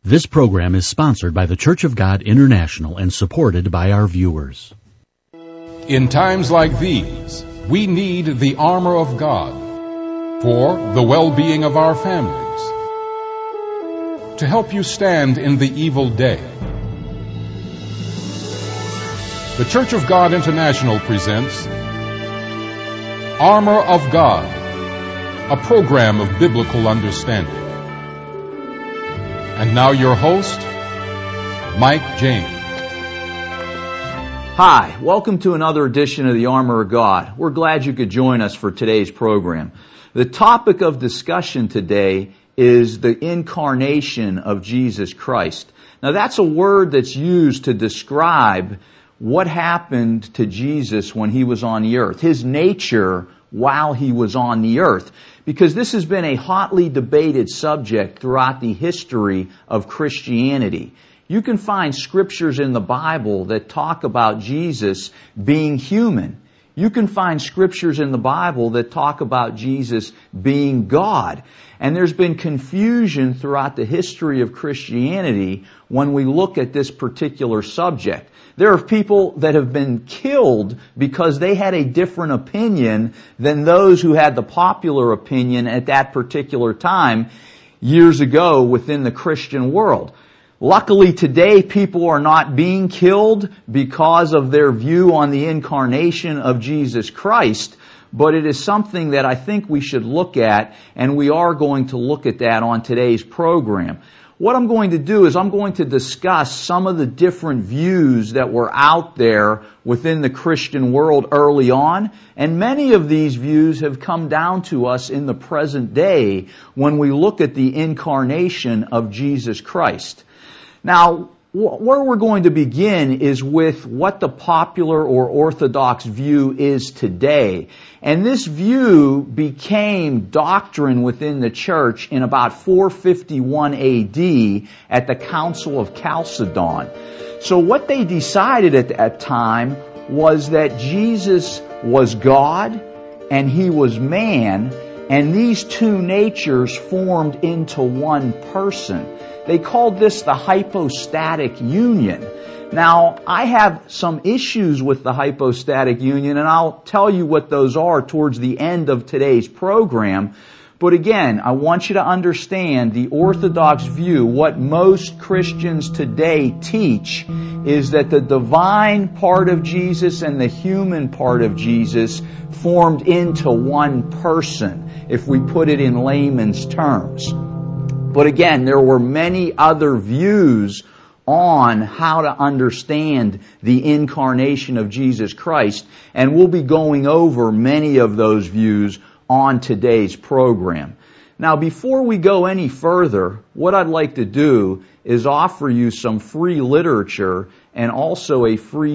This program is sponsored by the Church of God International and supported by our viewers. In times like these, we need the armor of God for the well-being of our families, to help you stand in the evil day. The Church of God International presents Armor of God, a program of biblical understanding. And now your host, Mike James. Hi, welcome to another edition of the Armor of God. We're glad you could join us for today's program. The topic of discussion today is the incarnation of Jesus Christ. Now that's a word that's used to describe what happened to Jesus when he was on the earth, his nature while he was on the earth. Because this has been a hotly debated subject throughout the history of Christianity. You can find scriptures in the Bible that talk about Jesus being human. You can find scriptures in the Bible that talk about Jesus being God. And there's been confusion throughout the history of Christianity when we look at this particular subject. There are people that have been killed because they had a different opinion than those who had the popular opinion at that particular time years ago within the Christian world. Luckily today people are not being killed because of their view on the incarnation of Jesus Christ, but it is something that I think we should look at, and we are going to look at that on today's program. What I'm going to do is I'm going to discuss some of the different views that were out there within the Christian world early on, and many of these views have come down to us in the present day when we look at the incarnation of Jesus Christ. Now, where we're going to begin is with what the popular or orthodox view is today. And this view became doctrine within the church in about 451 AD at the Council of Chalcedon. So what they decided at that time was that Jesus was God and he was man, and these two natures formed into one person. They called this the hypostatic union. Now, I have some issues with the hypostatic union, and I'll tell you what those are towards the end of today's program. But again, I want you to understand the Orthodox view. What most Christians today teach is that the divine part of Jesus and the human part of Jesus formed into one person, if we put it in layman's terms. But again, there were many other views on how to understand the incarnation of Jesus Christ, and we'll be going over many of those views on today's program. Now, before we go any further, what I'd like to do is offer you some free literature and also a free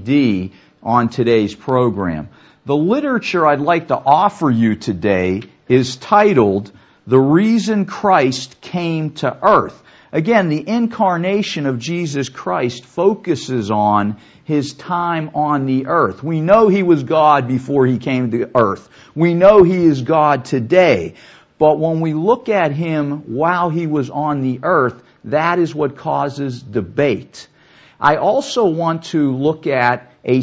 CD on today's program. The literature I'd like to offer you today is titled The Reason Christ Came to Earth. Again, the incarnation of Jesus Christ focuses on his time on the earth. We know he was God before he came to earth. We know he is God today. But when we look at him while he was on the earth, that is what causes debate. I also want to look at a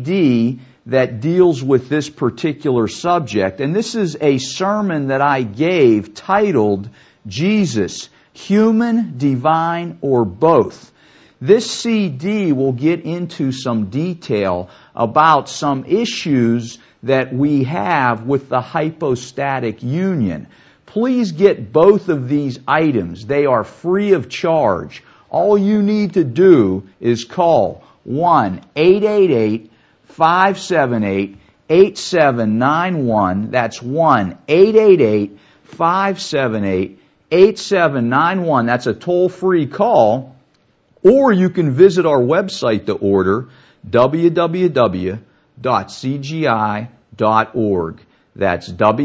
CD that deals with this particular subject. And this is a sermon that I gave titled, Jesus, Human, Divine, or Both. This CD will get into some detail about some issues that we have with the hypostatic union. Please get both of these items. They are free of charge. All you need to do is call 1-888-578-8791. That's 1-888-578-8791. That's a toll-free call. Or you can visit our website to order, www.cgi.org. That's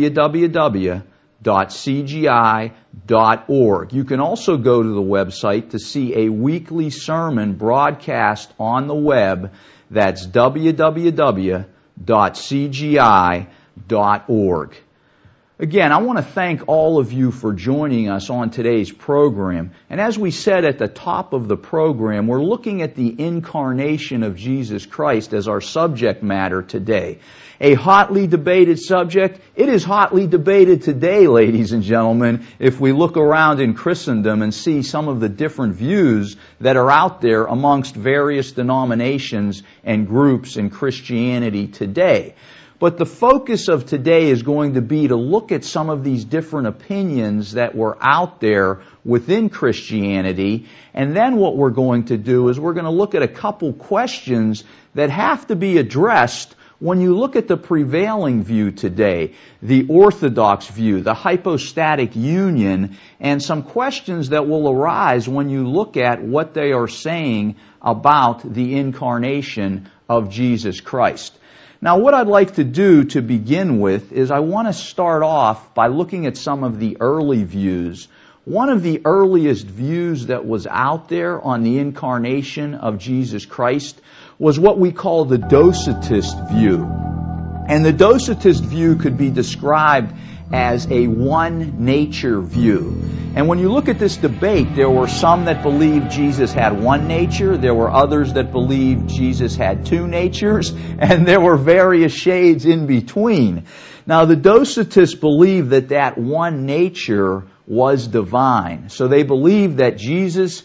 www.cgi.org. You can also go to the website to see a weekly sermon broadcast on the web. That's www.cgi.org. Again, I want to thank all of you for joining us on today's program. And as we said at the top of the program, we're looking at the incarnation of Jesus Christ as our subject matter today. A hotly debated subject. It is hotly debated today, ladies and gentlemen, if we look around in Christendom and see some of the different views that are out there amongst various denominations and groups in Christianity today. But the focus of today is going to be to look at some of these different opinions that were out there within Christianity. And then what we're going to do is we're going to look at a couple questions that have to be addressed when you look at the prevailing view today, the Orthodox view, the hypostatic union, and some questions that will arise when you look at what they are saying about the incarnation of Jesus Christ. Now, what I'd like to do to begin with is I want to start off by looking at some of the early views. One of the earliest views that was out there on the incarnation of Jesus Christ was what we call the Docetist view. And the Docetist view could be described as a one-nature view. And when you look at this debate, there were some that believed Jesus had one nature, there were others that believed Jesus had two natures, and there were various shades in between. Now, the Docetists believed that that one nature was divine. So they believed that Jesus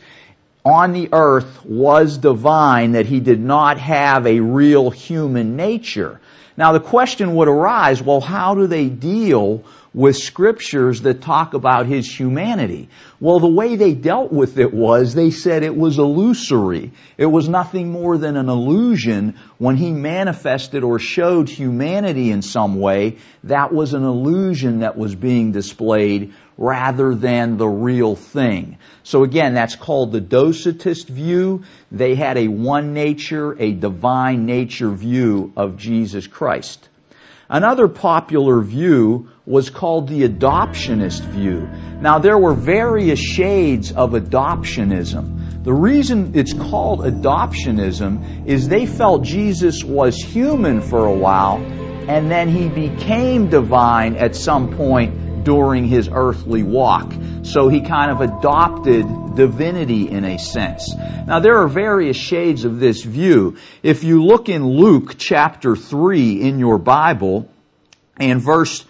on the earth was divine, that He did not have a real human nature. Now the question would arise, well, how do they deal with scriptures that talk about His humanity? Well, the way they dealt with it was they said it was illusory. It was nothing more than an illusion. When He manifested or showed humanity in some way, that was an illusion that was being displayed rather than the real thing. So again, that's called the Docetist view. They had a one nature, a divine nature view of Jesus Christ. Another popular view was called the adoptionist view. Now, there were various shades of adoptionism. The reason it's called adoptionism is they felt Jesus was human for a while, and then He became divine at some point during His earthly walk. So He kind of adopted divinity in a sense. Now, there are various shades of this view. If you look in Luke chapter 3 in your Bible, and verse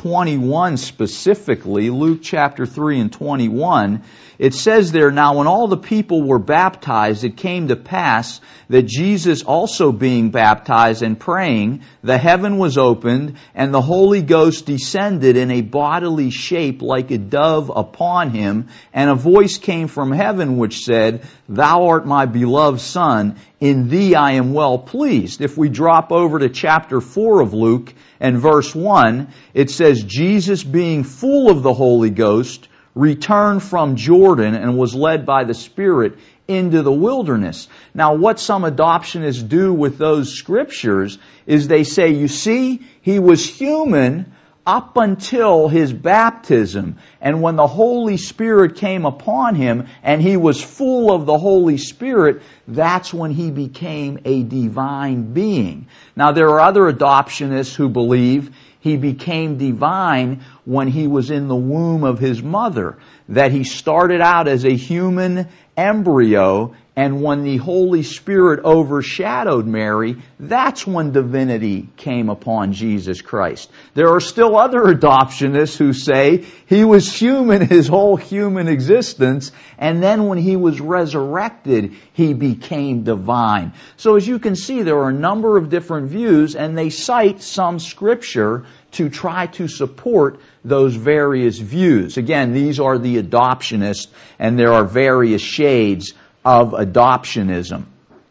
21 specifically, Luke chapter 3 and 21, it says there, "Now when all the people were baptized, it came to pass that Jesus also being baptized and praying, the heaven was opened, and the Holy Ghost descended in a bodily shape like a dove upon Him, and a voice came from heaven which said, Thou art my beloved Son, in Thee I am well pleased." If we drop over to chapter 4 of Luke and verse 1, it says, "Jesus being full of the Holy Ghost, returned from Jordan and was led by the Spirit into the wilderness." Now, what some adoptionists do with those scriptures is they say, you see, He was human up until His baptism. And when the Holy Spirit came upon Him and He was full of the Holy Spirit, that's when He became a divine being. Now, there are other adoptionists who believe He became divine when He was in the womb of His mother, that He started out as a human embryo, and when the Holy Spirit overshadowed Mary, that's when divinity came upon Jesus Christ. There are still other adoptionists who say He was human His whole human existence, and then when He was resurrected, He became divine. So as you can see, there are a number of different views, and they cite some scripture to try to support those various views. Again, these are the adoptionists, and there are various shades of adoptionism.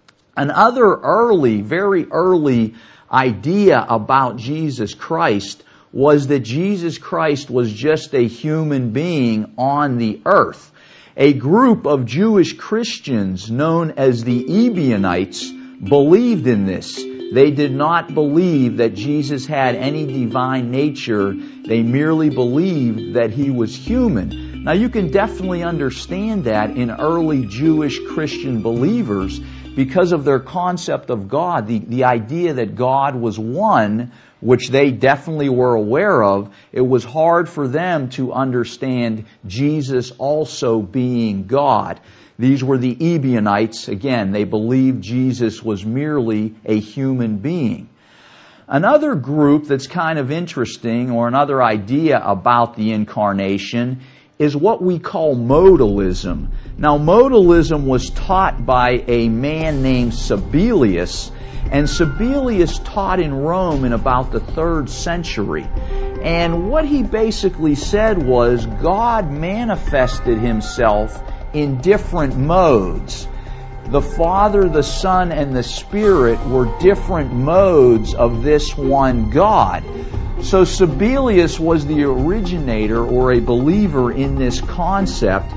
Another very early idea about Jesus Christ was that Jesus Christ was just a human being on the earth. A group of Jewish Christians known as the Ebionites believed in this. They did not believe that Jesus had any divine nature. They merely believed that He was human. Now, you can definitely understand that in early Jewish Christian believers. because of their concept of God, the idea that God was one, which they definitely were aware of, it was hard for them to understand Jesus also being God. These were the Ebionites. Again, they believed Jesus was merely a human being. Another group that's kind of interesting, or another idea about the incarnation, is what we call modalism. Now, modalism was taught by a man named Sabellius, and Sabellius taught in Rome in about the 3rd century. And what he basically said was God manifested Himself in different modes. The Father, the Son, and the Spirit were different modes of this one God. So Sabellius was the originator or a believer in this concept,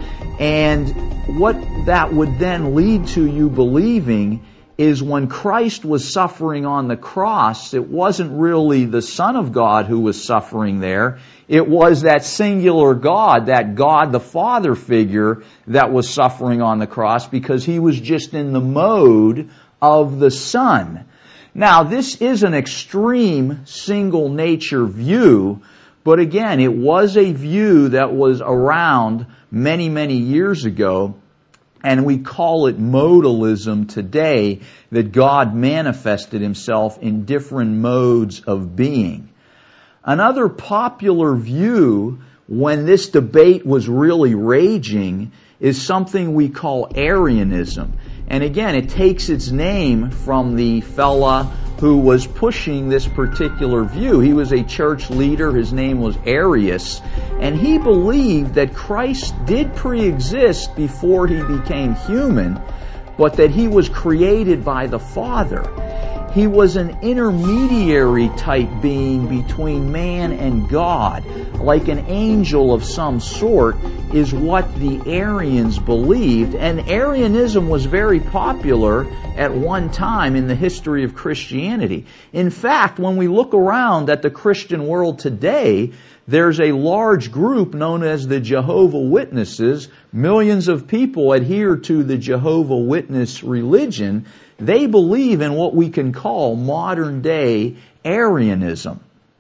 and what that would then lead to you believing is when Christ was suffering on the cross, it wasn't really the Son of God who was suffering there. It was that singular God, that God the Father figure that was suffering on the cross because He was just in the mode of the Son. Now, this is an extreme single nature view, but again, it was a view that was around many, many years ago. And we call it modalism today, that God manifested Himself in different modes of being. Another popular view, when this debate was really raging, is something we call Arianism. And again, it takes its name from the fella who was pushing this particular view. He was a church leader. His name was Arius. And he believed that Christ did pre-exist before He became human, but that He was created by the Father. He was an intermediary type being between man and God, like an angel of some sort, is what the Arians believed. And Arianism was very popular at one time in the history of Christianity. In fact, when we look around at the Christian world today, there's a large group known as the Jehovah's Witnesses. Millions of people adhere to the Jehovah's Witness religion. They believe in what we can call modern day Arianism.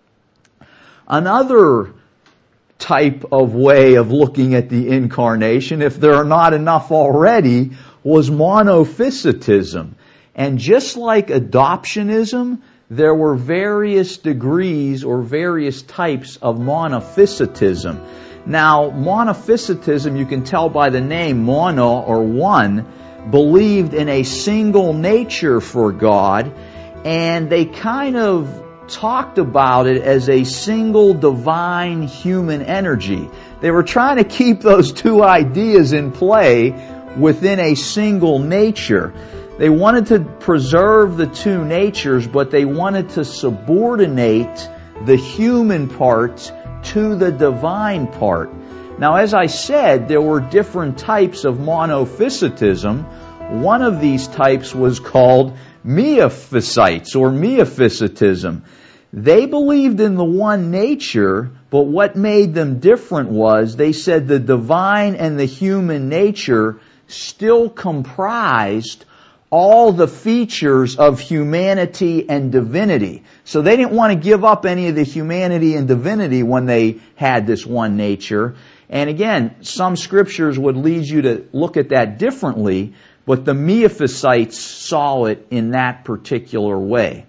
Another type of way of looking at the incarnation, if there are not enough already, was monophysitism. And just like adoptionism, there were various degrees or various types of monophysitism. Now, monophysitism, you can tell by the name, mono or one, believed in a single nature for God, and they kind of talked about it as a single divine human energy. They were trying to keep those two ideas in play within a single nature. They wanted to preserve the two natures, but they wanted to subordinate the human part to the divine part. Now, as I said, there were different types of monophysitism. One of these types was called Miaphysites or Miaphysitism. They believed in the one nature, but what made them different was they said the divine and the human nature still comprised all the features of humanity and divinity. So they didn't want to give up any of the humanity and divinity when they had this one nature. And again, some scriptures would lead you to look at that differently, but the Miaphysites saw it in that particular way.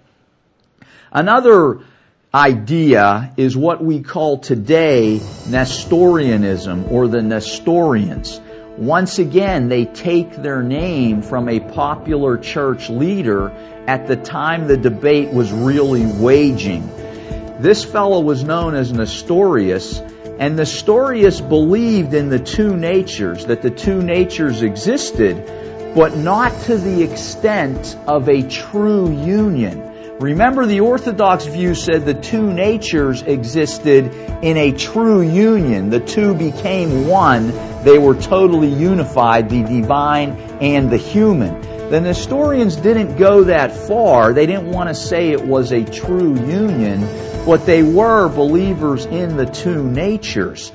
Another idea is what we call today Nestorianism or the Nestorians. Once again, they take their name from a popular church leader at the time the debate was really waging. This fellow was known as Nestorius, and Nestorius believed in the two natures, that the two natures existed, but not to the extent of a true union. Remember, the Orthodox view said the two natures existed in a true union. The two became one. They were totally unified, the divine and the human. The Nestorians didn't go that far. They didn't want to say it was a true union, but they were believers in the two natures.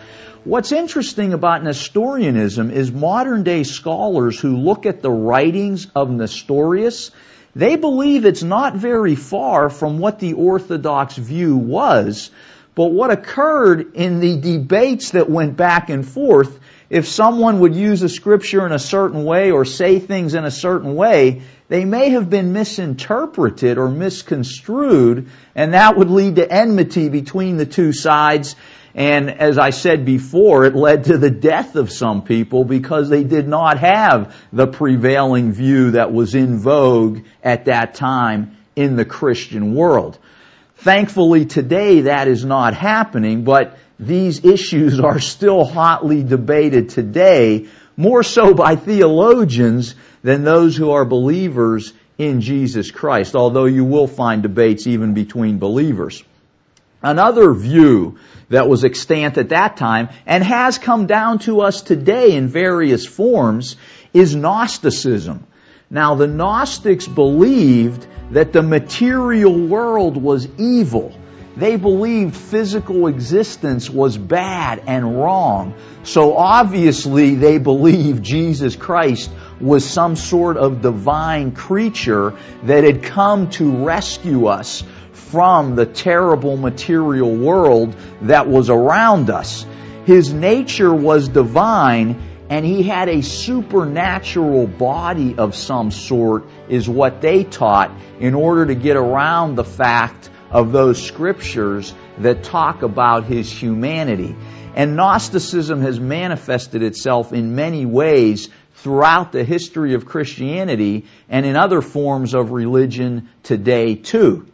What's interesting about Nestorianism is modern day scholars who look at the writings of Nestorius, they believe it's not very far from what the Orthodox view was, but what occurred in the debates that went back and forth, if someone would use a scripture in a certain way or say things in a certain way, they may have been misinterpreted or misconstrued, and that would lead to enmity between the two sides. And as I said before, it led to the death of some people because they did not have the prevailing view that was in vogue at that time in the Christian world. Thankfully, today that is not happening, but these issues are still hotly debated today, more so by theologians than those who are believers in Jesus Christ, although you will find debates even between believers. Another view that was extant at that time and has come down to us today in various forms is Gnosticism. Now, the Gnostics believed that the material world was evil. They believed physical existence was bad and wrong. So obviously they believed Jesus Christ was some sort of divine creature that had come to rescue us from the terrible material world that was around us. His nature was divine, and he had a supernatural body of some sort, is what they taught, in order to get around the fact of those scriptures that talk about his humanity. And Gnosticism has manifested itself in many ways throughout the history of Christianity and in other forms of religion today too.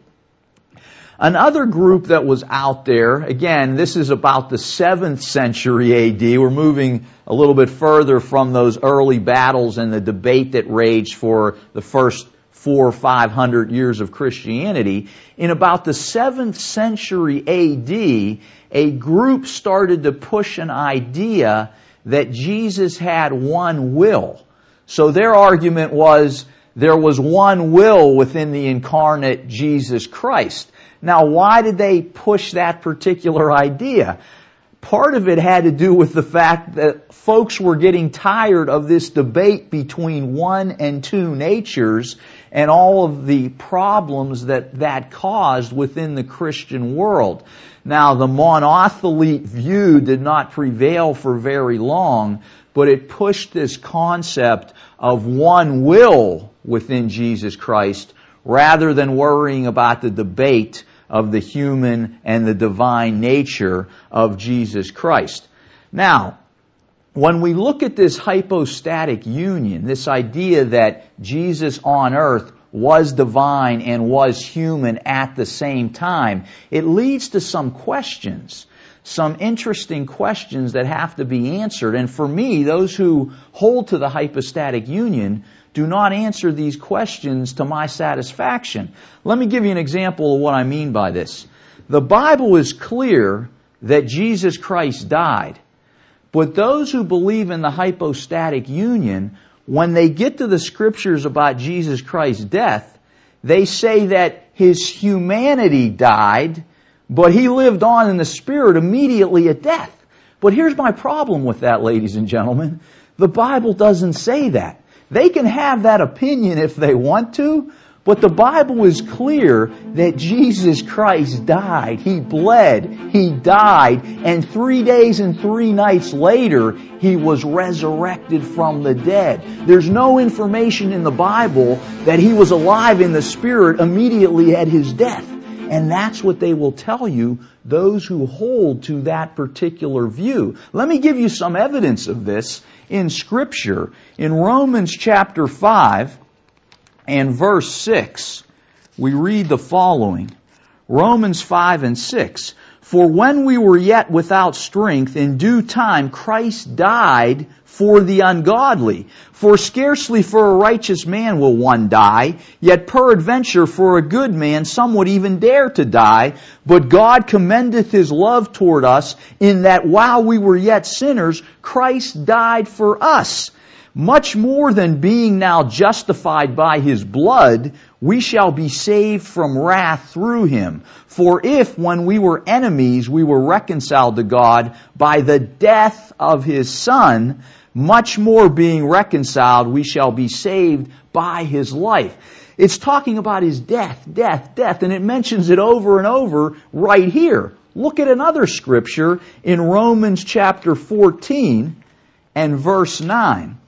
Another group that was out there, again, this is about the 7th century AD. We're moving a little bit further from those early battles and the debate that raged for the first 400 or 500 years of Christianity. In about the 7th century AD, a group started to push an idea that Jesus had one will. So their argument was there was one will within the incarnate Jesus Christ. Now, why did they push that particular idea? Part of it had to do with the fact that folks were getting tired of this debate between one and two natures and all of the problems that caused within the Christian world. Now, the monothelite view did not prevail for very long, but it pushed this concept of one will within Jesus Christ rather than worrying about the debate of the human and the divine nature of Jesus Christ. Now, when we look at this hypostatic union, this idea that Jesus on earth was divine and was human at the same time, it leads to some questions, some interesting questions that have to be answered. And for me, those who hold to the hypostatic union do not answer these questions to my satisfaction. Let me give you an example of what I mean by this. The Bible is clear that Jesus Christ died. But those who believe in the hypostatic union, when they get to the scriptures about Jesus Christ's death, they say that his humanity died, but he lived on in the Spirit immediately at death. But here's my problem with that, ladies and gentlemen. The Bible doesn't say that. They can have that opinion if they want to, but the Bible is clear that Jesus Christ died. He bled. He died. And 3 days and 3 nights later, He was resurrected from the dead. There's no information in the Bible that He was alive in the Spirit immediately at His death. And that's what they will tell you, those who hold to that particular view. Let me give you some evidence of this in Scripture. In Romans chapter 5 and verse 6, we read the following. Romans 5 and 6. For when we were yet without strength, in due time Christ died for the ungodly. For scarcely for a righteous man will one die, yet peradventure for a good man some would even dare to die. But God commendeth His love toward us, in that while we were yet sinners, Christ died for us. Much more than being now justified by His blood, we shall be saved from wrath through Him. For if, when we were enemies, we were reconciled to God by the death of His Son, much more being reconciled, we shall be saved by His life. It's talking about His death, and it mentions it over and over right here. Look at another scripture in Romans chapter 14 and verse 9.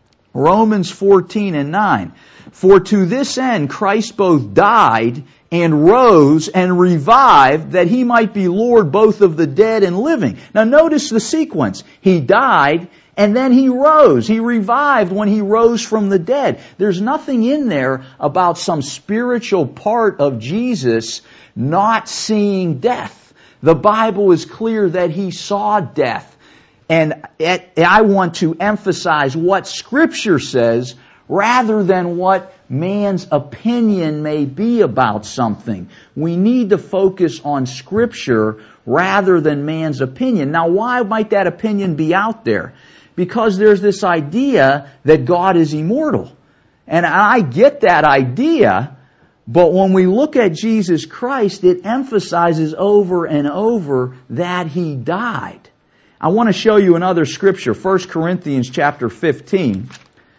Romans 14 and 9. For to this end Christ both died and rose and revived, that He might be Lord both of the dead and living. Now notice the sequence. He died and then He rose. He revived when He rose from the dead. There's nothing in there about some spiritual part of Jesus not seeing death. The Bible is clear that He saw death. And I want to emphasize what Scripture says rather than what man's opinion may be about something. We need to focus on Scripture rather than man's opinion. Now, why might that opinion be out there? Because there's this idea that God is immortal. And I get that idea, but when we look at Jesus Christ, it emphasizes over and over that He died. I want to show you another scripture, 1 Corinthians chapter 15.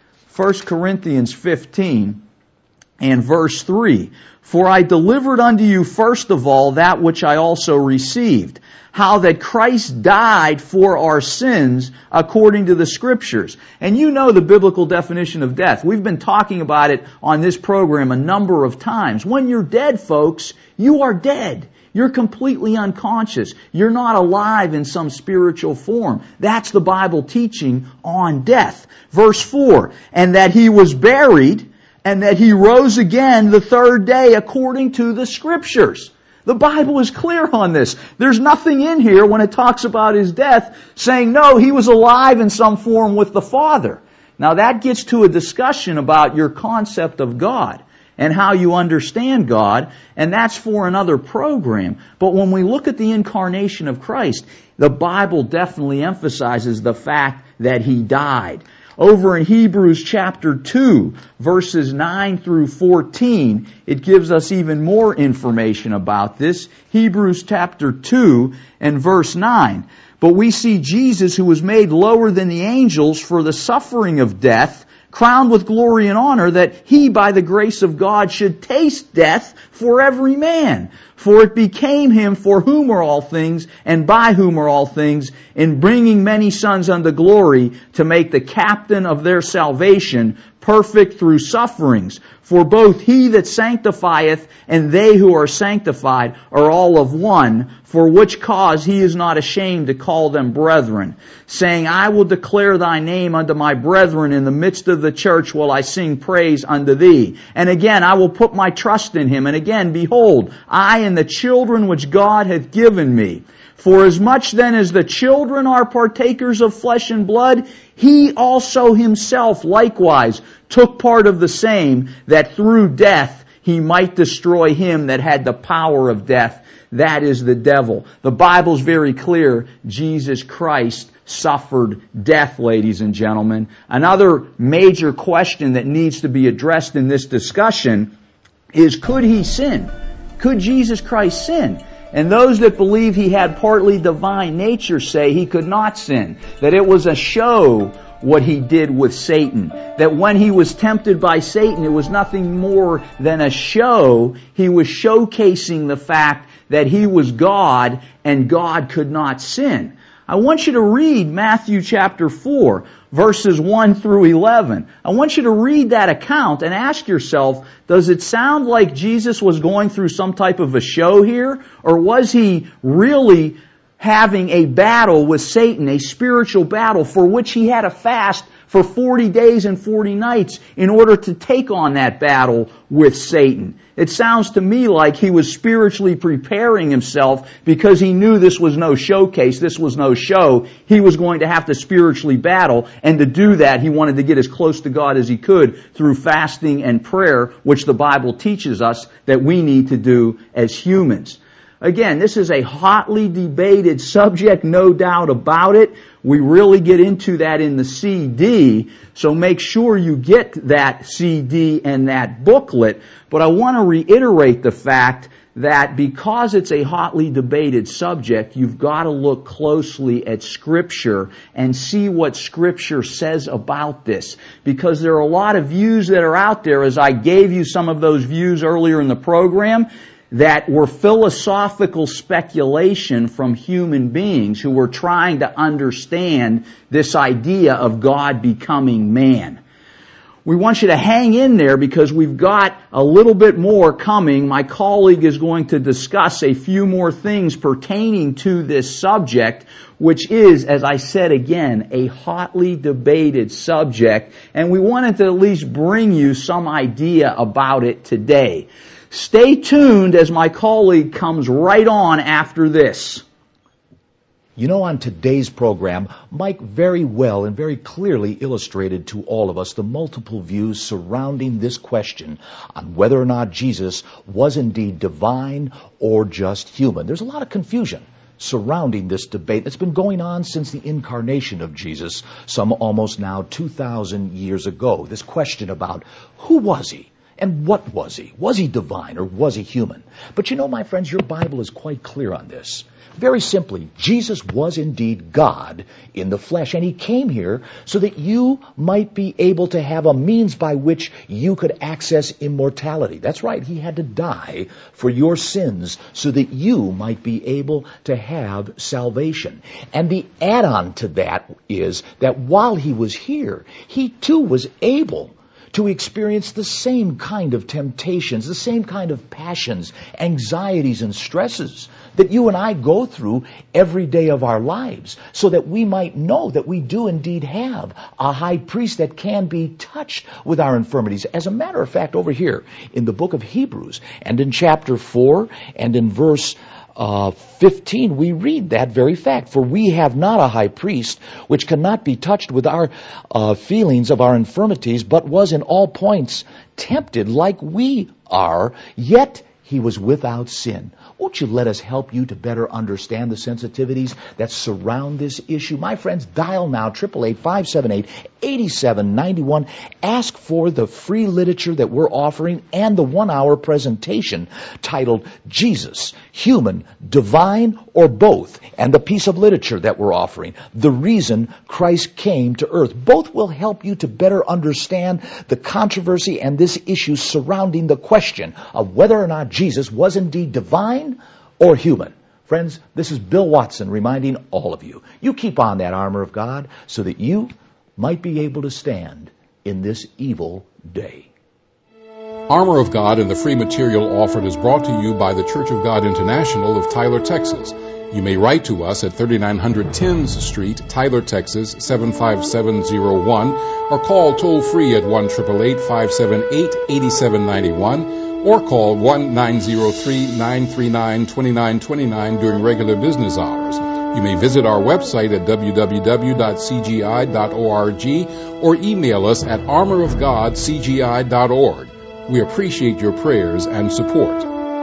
1 Corinthians 15 and verse 3. For I delivered unto you first of all that which I also received, how that Christ died for our sins according to the Scriptures. And you know the biblical definition of death. We've been talking about it on this program a number of times. When you're dead, folks, you are dead. You're completely unconscious. You're not alive in some spiritual form. That's the Bible teaching on death. Verse 4, and that He was buried, and that He rose again the third day according to the Scriptures. The Bible is clear on this. There's nothing in here when it talks about His death saying, no, He was alive in some form with the Father. Now that gets to a discussion about your concept of God and how you understand God, and that's for another program. But when we look at the incarnation of Christ, the Bible definitely emphasizes the fact that He died. Over in Hebrews chapter 2, verses 9 through 14, it gives us even more information about this. Hebrews chapter 2 and verse 9. But we see Jesus, who was made lower than the angels for the suffering of death, crowned with glory and honor, that He, by the grace of God, should taste death for every man. For it became Him for whom are all things, and by whom are all things, in bringing many sons unto glory, to make the captain of their salvation perfect through sufferings. For both He that sanctifieth and they who are sanctified are all of one, for which cause He is not ashamed to call them brethren, saying, I will declare Thy name unto my brethren, in the midst of the church will I sing praise unto Thee. And again, I will put my trust in Him. And again, behold, I and the children which God hath given me. For as much then as the children are partakers of flesh and blood, He also Himself likewise took part of the same, that through death He might destroy him that had the power of death, that is the devil. The Bible's very clear. Jesus Christ suffered death, ladies and gentlemen. Another major question that needs to be addressed in this discussion is, could He sin? Could Jesus Christ sin? And those that believe He had partly divine nature say He could not sin. That it was a show what He did with Satan. That when He was tempted by Satan, it was nothing more than a show. He was showcasing the fact that He was God and God could not sin. I want you to read Matthew chapter 4, verses 1 through 11. I want you to read that account and ask yourself, does it sound like Jesus was going through some type of a show here? Or was He really having a battle with Satan, a spiritual battle for which He had to fast for 40 days and 40 nights in order to take on that battle with Satan? It sounds to me like He was spiritually preparing Himself because He knew this was no showcase, this was no show. He was going to have to spiritually battle, and to do that He wanted to get as close to God as He could through fasting and prayer, which the Bible teaches us that we need to do as humans. Again, this is a hotly debated subject, no doubt about it. We really get into that in the CD, so make sure you get that CD and that booklet. But I want to reiterate the fact that because it's a hotly debated subject, you've got to look closely at Scripture and see what Scripture says about this. Because there are a lot of views that are out there, as I gave you some of those views earlier in the program, that were philosophical speculation from human beings who were trying to understand this idea of God becoming man. We want you to hang in there because we've got a little bit more coming. My colleague is going to discuss a few more things pertaining to this subject, which is, as I said again, a hotly debated subject, and we wanted to at least bring you some idea about it today. Stay tuned as my colleague comes right on after this. You know, on today's program, Mike very well and very clearly illustrated to all of us the multiple views surrounding this question on whether or not Jesus was indeed divine or just human. There's a lot of confusion surrounding this debate that's been going on since the incarnation of Jesus, some almost now 2,000 years ago. This question about who was he? And what was he? Was he divine or was he human? But you know, my friends, your Bible is quite clear on this. Very simply, Jesus was indeed God in the flesh, and he came here so that you might be able to have a means by which you could access immortality. That's right, he had to die for your sins so that you might be able to have salvation. And the add-on to that is that while he was here, he too was able to experience the same kind of temptations, the same kind of passions, anxieties, and stresses that you and I go through every day of our lives, so that we might know that we do indeed have a high priest that can be touched with our infirmities. As a matter of fact, over here in the book of Hebrews, and in chapter 4, and in verse 15, we read that very fact. For we have not a high priest which cannot be touched with our feelings of our infirmities, but was in all points tempted like we are, yet he was without sin. Won't you let us help you to better understand the sensitivities that surround this issue? My friends, dial now, 888-578-8791. Ask for the free literature that we're offering and the 1-hour presentation titled Jesus, Human, Divine, or Both, and the piece of literature that we're offering, The Reason Christ Came to Earth. Both will help you to better understand the controversy and this issue surrounding the question of whether or not Jesus was indeed divine or human. Friends, this is Bill Watson reminding all of you, you keep on that armor of God so that you might be able to stand in this evil day. Armor of God and the free material offered is brought to you by the Church of God International of Tyler, Texas. You may write to us at 3900 Timms Street, Tyler, Texas, 75701, or call toll-free at 1-888-578-8791, or call 1-903-939-2929 during regular business hours. You may visit our website at www.cgi.org or email us at armorofgodcgi.org. We appreciate your prayers and support.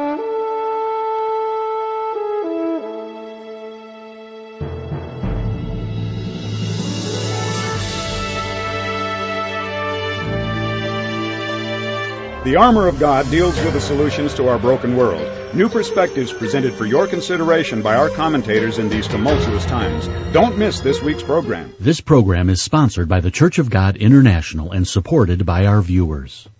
The Armor of God deals with the solutions to our broken world. New perspectives presented for your consideration by our commentators in these tumultuous times. Don't miss this week's program. This program is sponsored by the Church of God International and supported by our viewers.